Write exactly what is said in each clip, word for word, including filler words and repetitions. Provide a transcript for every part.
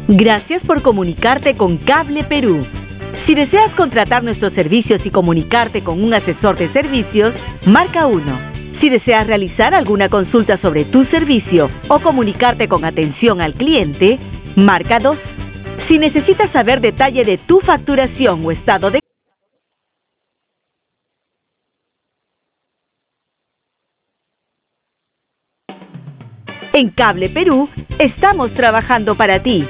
Gracias por comunicarte con Cable Perú. Si deseas contratar nuestros servicios y comunicarte con un asesor de servicios, marca uno. Si deseas realizar alguna consulta sobre tu servicio o comunicarte con atención al cliente, marca dos. Si necesitas saber detalle de tu facturación o estado de En Cable Perú, estamos trabajando para ti.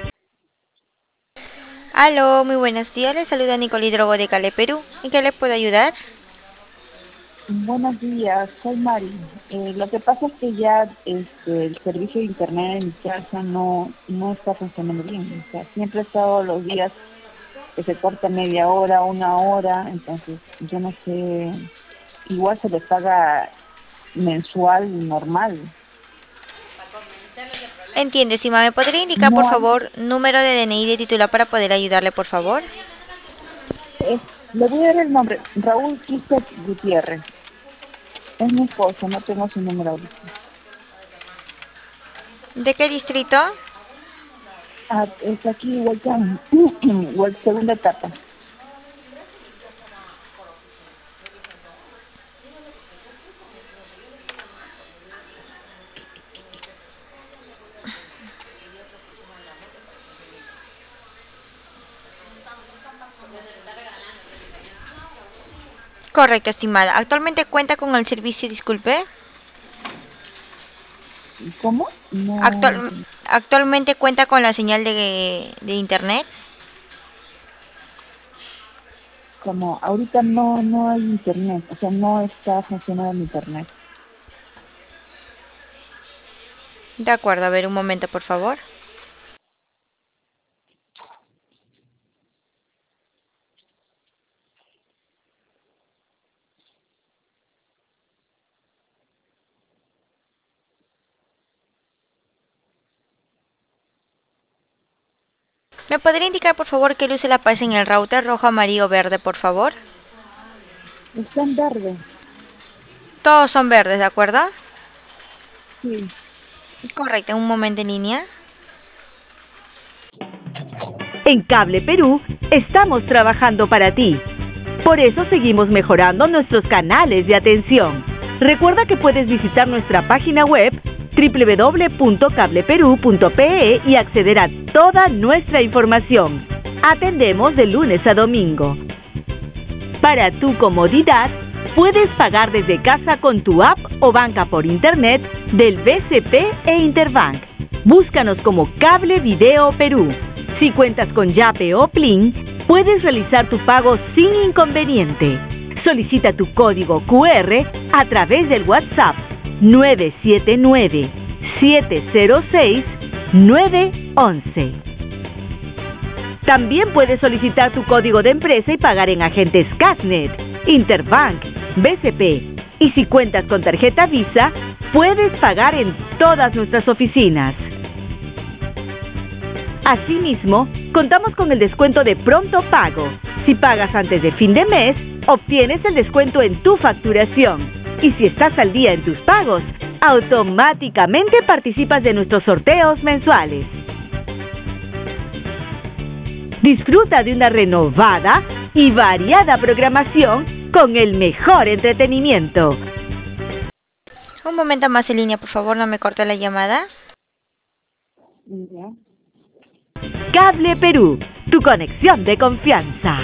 Aló, muy buenos días, les saluda Nicole Hidrogo de Cable Perú. ¿En qué le puedo ayudar? Buenos días, soy Mari. Eh, lo que pasa es que ya este, el servicio de internet en mi casa no, no está funcionando bien. O sea, siempre he estado los días que se corta media hora, una hora, entonces yo no sé, igual se le paga mensual normal. Entiende, Sima, ¿me podría indicar, No por hay, favor, número de D N I de titular para poder ayudarle, por favor? es- le voy a dar el nombre, Raúl Quispe Gutiérrez. Es mi esposo, no tengo su número ahorita. ¿De qué distrito? Ah, es aquí, Huaycán, segunda etapa. Correcto, estimada. ¿Actualmente cuenta con el servicio, disculpe? ¿Cómo? No Actual, entendí. ¿Actualmente cuenta con la señal de, de internet? Como ahorita no no hay internet, o sea, no está funcionando el internet. De acuerdo, a ver, un momento, por favor. ¿Me podría indicar, por favor, qué luz se le aparece en el router, rojo, amarillo o verde, por favor? Está en verde, Todos son verdes, ¿de acuerdo? sí. Correcto, un momento en línea. En Cable Perú, estamos trabajando para ti. Por eso seguimos mejorando nuestros canales de atención. Recuerda que puedes visitar nuestra página web doble u doble u doble u punto cable perú punto pe e y acceder a toda nuestra información. Atendemos de lunes a domingo. Para tu comodidad, puedes pagar desde casa con tu app o banca por internet del B C P e Interbank. Búscanos como Cable Video Perú. Si cuentas con Yape o Plin, puedes realizar tu pago sin inconveniente. Solicita tu código cu erre a través del WhatsApp nueve siete nueve, siete cero seis, nueve once. También puedes solicitar tu código de empresa y pagar en agentes Casnet, Interbank, B C P. Y si cuentas con tarjeta Visa, puedes pagar en todas nuestras oficinas. Asimismo, contamos con el descuento de pronto pago. Si pagas antes de fin de mes, obtienes el descuento en tu facturación. Y si estás al día en tus pagos, automáticamente participas de nuestros sorteos mensuales. Disfruta de una renovada y variada programación con el mejor entretenimiento. Un momento más en línea, por favor, no me corte la llamada. Ya. Cable Perú, tu conexión de confianza.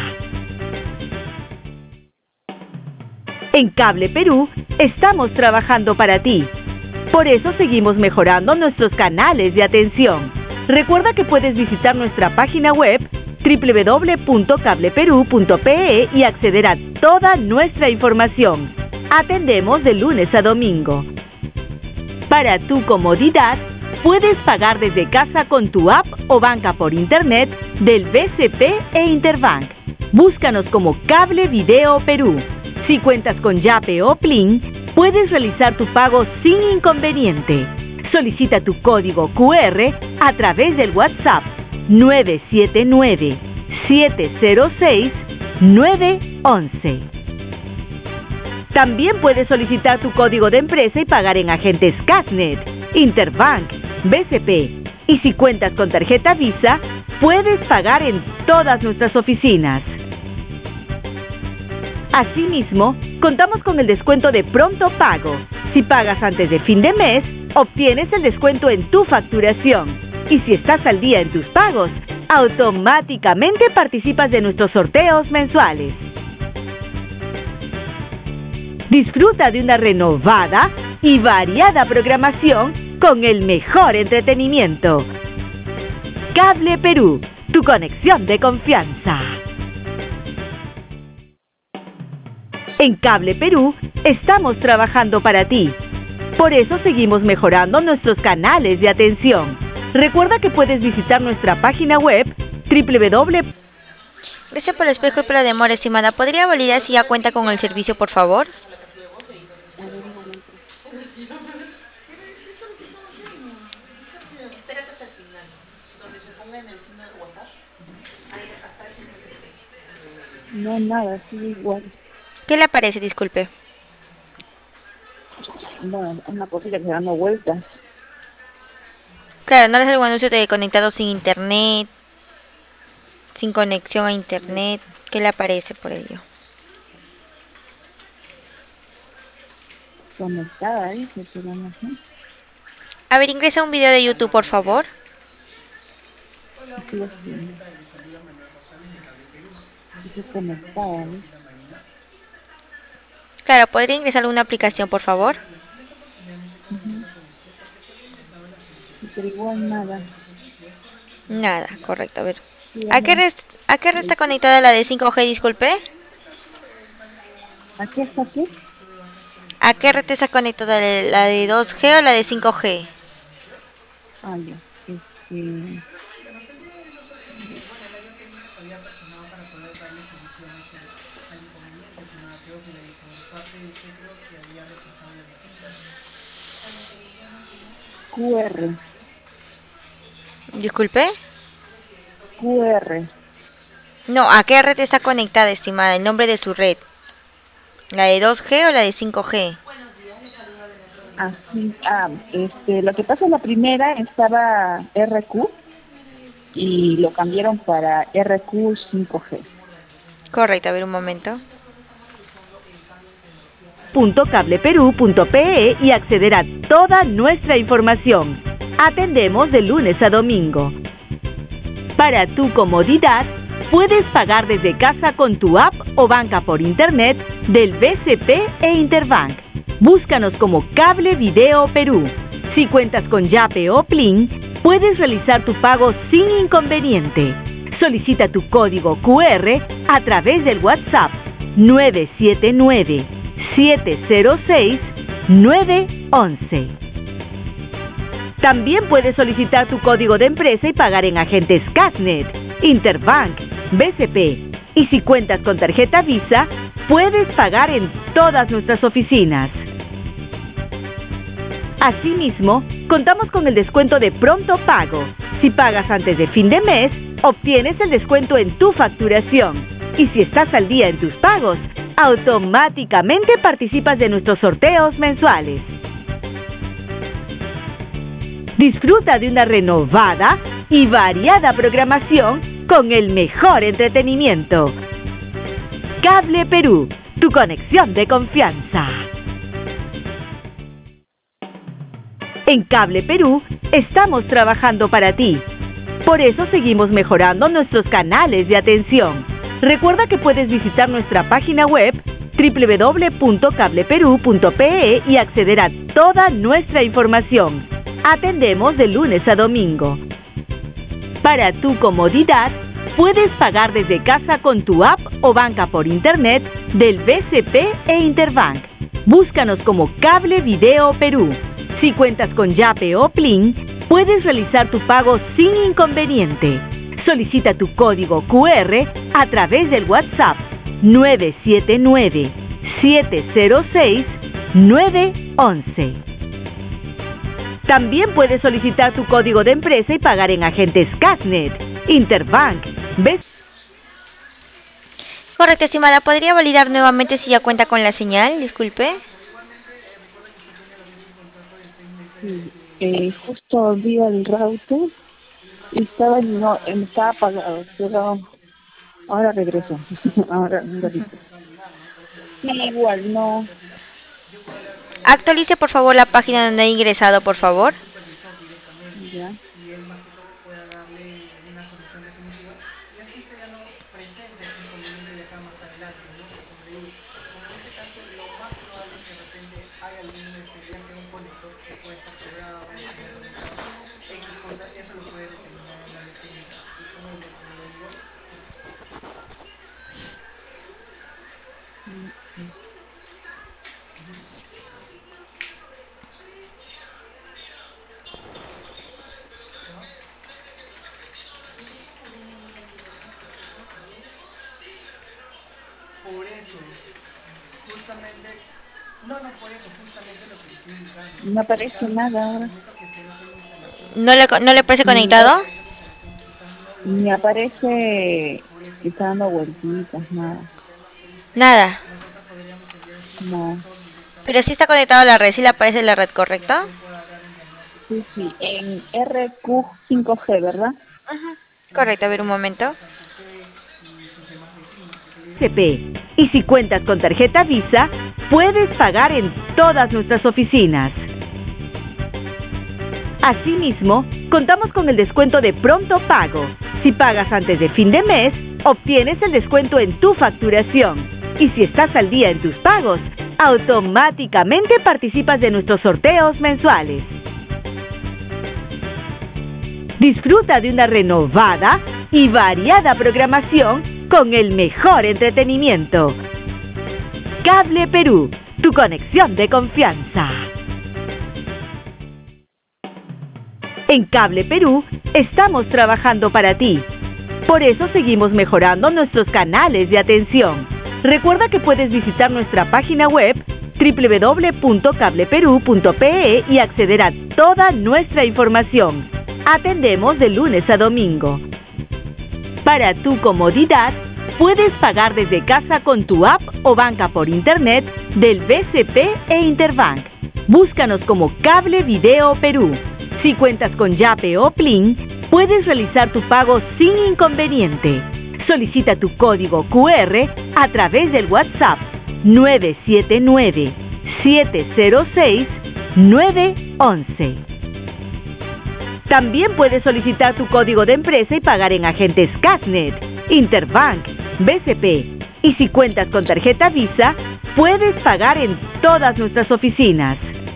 En Cable Perú, estamos trabajando para ti. Por eso seguimos mejorando nuestros canales de atención. Recuerda que puedes visitar nuestra página web doble u doble u doble u punto cable perú punto pe e y acceder a toda nuestra información. Atendemos de lunes a domingo. Para tu comodidad, puedes pagar desde casa con tu app o banca por internet del B C P e Interbank. Búscanos como Cable Video Perú. Si cuentas con Yape o Plin, puedes realizar tu pago sin inconveniente. Solicita tu código cu erre a través del WhatsApp nueve siete nueve, siete cero seis, nueve once. También puedes solicitar tu código de empresa y pagar en agentes Casnet, Interbank, B C P. Y si cuentas con tarjeta Visa, puedes pagar en todas nuestras oficinas. Asimismo, contamos con el descuento de pronto pago. Si pagas antes de fin de mes, obtienes el descuento en tu facturación. Y si estás al día en tus pagos, automáticamente participas de nuestros sorteos mensuales. Disfruta de una renovada y variada programación con el mejor entretenimiento. Cable Perú, tu conexión de confianza. En Cable Perú estamos trabajando para ti. Por eso seguimos mejorando nuestros canales de atención. Recuerda que puedes visitar nuestra página web doble u doble u doble u. Gracias por el espejo y por la demora, estimada. ¿Podría validar si ya cuenta con el servicio, por favor? No, nada, sigue igual. ¿Qué le aparece? Disculpe. Bueno, una cosita que se dando vueltas. Claro, no le sale un anuncio de conectado sin internet, sin conexión a internet. ¿Qué le aparece por ello? Conectada, dice, pero no sé. A ver, ingresa un video de YouTube, por favor. Estoy haciendo. Estoy conectada, ¿no? Claro, ¿podría ingresar una aplicación, por favor? Uh-huh. Pero igual nada. Nada, correcto, a ver. Sí, ¿A qué red, a qué red está conectada la de cinco G, disculpe? ¿A qué está qué? ¿A qué red está conectada la de dos G o la de cinco G? Ah, ya. Este... Q R. Disculpe. Q R. No, ¿a qué red está conectada, estimada? El nombre de su red. ¿La de dos G o la de cinco G? Así, ah, este, lo que pasa es la primera estaba R Q y lo cambiaron para R Q cinco G. Correcto, a ver un momento. .cableperú.pe y acceder a toda nuestra información. Atendemos de lunes a domingo. Para tu comodidad, puedes pagar desde casa con tu app o banca por internet del B C P e Interbank. Búscanos como Cable Video Perú. Si cuentas con Yape o Plin, puedes realizar tu pago sin inconveniente. Solicita tu código Q R a través del WhatsApp nueve siete nueve, siete cero seis, nueve once. También puedes solicitar tu código de empresa y pagar en agentes Casnet, Interbank, B C P. Y si cuentas con tarjeta Visa, puedes pagar en todas nuestras oficinas. Asimismo, contamos con el descuento de pronto pago. Si pagas antes de fin de mes, obtienes el descuento en tu facturación. Y si estás al día en tus pagos, automáticamente participas de nuestros sorteos mensuales. Disfruta de una renovada y variada programación con el mejor entretenimiento. Cable Perú, tu conexión de confianza. En Cable Perú estamos trabajando para ti. Por eso seguimos mejorando nuestros canales de atención. Recuerda que puedes visitar nuestra página web doble u doble u doble u punto cableperú punto pe y acceder a toda nuestra información. Atendemos de lunes a domingo. Para tu comodidad, puedes pagar desde casa con tu app o banca por internet del B C P e Interbank. Búscanos como Cable Video Perú. Si cuentas con Yape o Plin, puedes realizar tu pago sin inconveniente. Solicita tu código Q R a través del WhatsApp nueve siete nueve, siete cero seis, nueve once. También puedes solicitar tu código de empresa y pagar en agentes Casnet, Interbank, B C P. Correcto, estimada. ¿Podría validar nuevamente si ya cuenta con la señal? Disculpe. Sí, eh, justo vi el router Estaba, no, estaba apagado, pero ahora regreso. Ahora, un ratito. Sí, igual, no. Actualice por favor la página donde ha ingresado, por favor. Ya. No aparece nada ahora. ¿No le, no le parece Ni, conectado? ni aparece que está dando vueltitas, nada. Nada. No. Pero sí está conectado a la red, sí le aparece la red, ¿correcto? Sí, sí, en R Q cinco G, ¿verdad? Ajá. Correcto, a ver un momento. C P. Y si cuentas con tarjeta Visa, puedes pagar en todas nuestras oficinas. Asimismo, contamos con el descuento de pronto pago. Si pagas antes de fin de mes, obtienes el descuento en tu facturación. Y si estás al día en tus pagos, automáticamente participas de nuestros sorteos mensuales. Disfruta de una renovada y variada programación con el mejor entretenimiento. Cable Perú, tu conexión de confianza. En Cable Perú estamos trabajando para ti. Por eso seguimos mejorando nuestros canales de atención. Recuerda que puedes visitar nuestra página web doble u doble u doble u punto cable perú punto pe e y acceder a toda nuestra información. Atendemos de lunes a domingo. Para tu comodidad, puedes pagar desde casa con tu app o banca por internet del B C P e Interbank. Búscanos como Cable Video Perú. Si cuentas con Yape o Plin, puedes realizar tu pago sin inconveniente. Solicita tu código Q R a través del WhatsApp nueve siete nueve, siete cero seis, nueve once. También puedes solicitar tu código de empresa y pagar en agentes Casnet, Interbank, B C P. Y si cuentas con tarjeta Visa, puedes pagar en todas nuestras oficinas.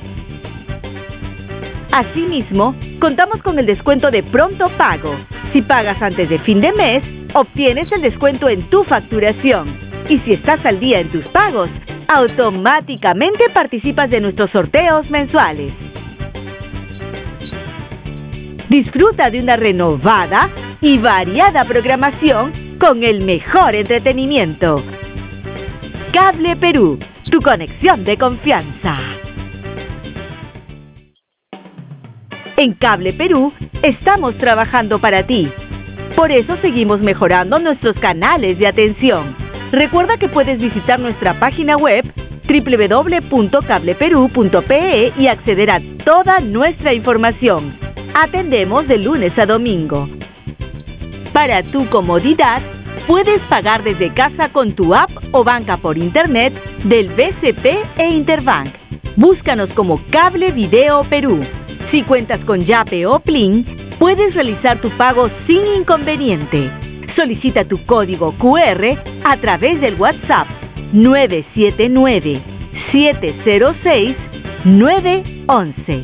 Asimismo, contamos con el descuento de pronto pago. Si pagas antes de fin de mes, obtienes el descuento en tu facturación. Y si estás al día en tus pagos, automáticamente participas de nuestros sorteos mensuales. Disfruta de una renovada y variada programación con el mejor entretenimiento. Cable Perú, tu conexión de confianza. En Cable Perú estamos trabajando para ti. Por eso seguimos mejorando nuestros canales de atención. Recuerda que puedes visitar nuestra página web doble u doble u doble u punto cable perú punto pe e y acceder a toda nuestra información. Atendemos de lunes a domingo. Para tu comodidad, puedes pagar desde casa con tu app o banca por internet del B C P e Interbank. Búscanos como Cable Video Perú. Si cuentas con Yape o Plin, puedes realizar tu pago sin inconveniente. Solicita tu código Q R a través del WhatsApp nueve siete nueve, siete cero seis, nueve once.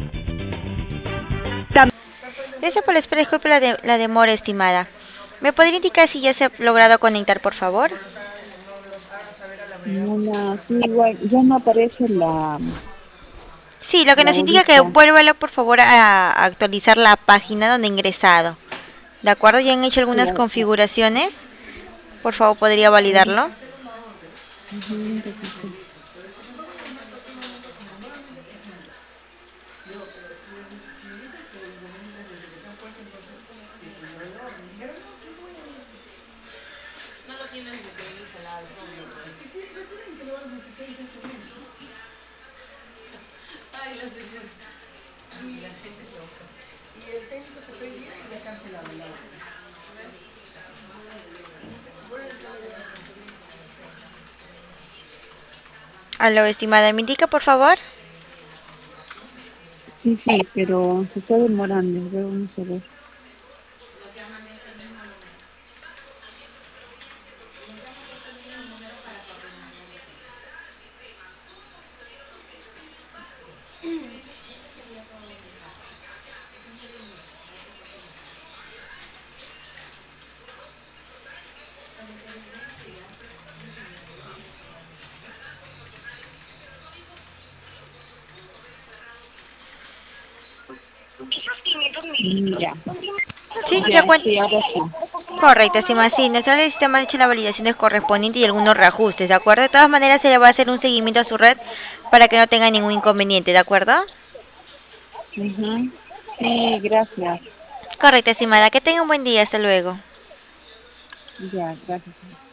Gracias por la espera, disculpe la, de, la demora, estimada. ¿Me podría indicar si ya se ha logrado conectar, por favor? Una, sí, igual, ya no aparece la, Sí, lo que la nos indica que bolita. vuélvalo, por favor, a, a actualizar la página donde ha ingresado. ¿De acuerdo? ¿Ya han hecho Sí, algunas a- a- configuraciones? Por favor, ¿podría validarlo? ujú, un ratito. Aló, estimada, ¿me indica, por favor? Sí, sí, pero se está demorando, luego vamos a ver. Mm, Ya, Sí, ya ya, cuenta. sí, ahora sí. Correcto, estimada. Sí, nuestro sistema ha hecho las validaciones correspondientes y algunos reajustes, ¿de acuerdo? De todas maneras, se le va a hacer un seguimiento a su red para que no tenga ningún inconveniente, ¿de acuerdo? Ujú. Sí, gracias. Correcto, estimada. Que tenga un buen día. Hasta luego. Ya, gracias.